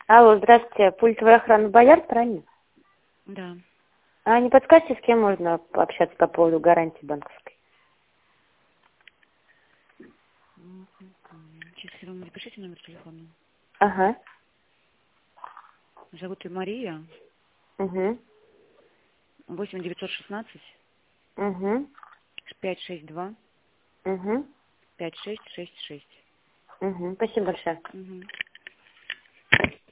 Алло, здравствуйте. Пультовая охрана Боярд, правильно? Да. А не подскажете, с кем можно пообщаться по поводу гарантии банковской? Сейчас вам запишите номер телефона. Ага. Зовут ее Мария. Угу. 8 916 Угу. 562 Угу. 5666. Угу. Спасибо большое. Угу.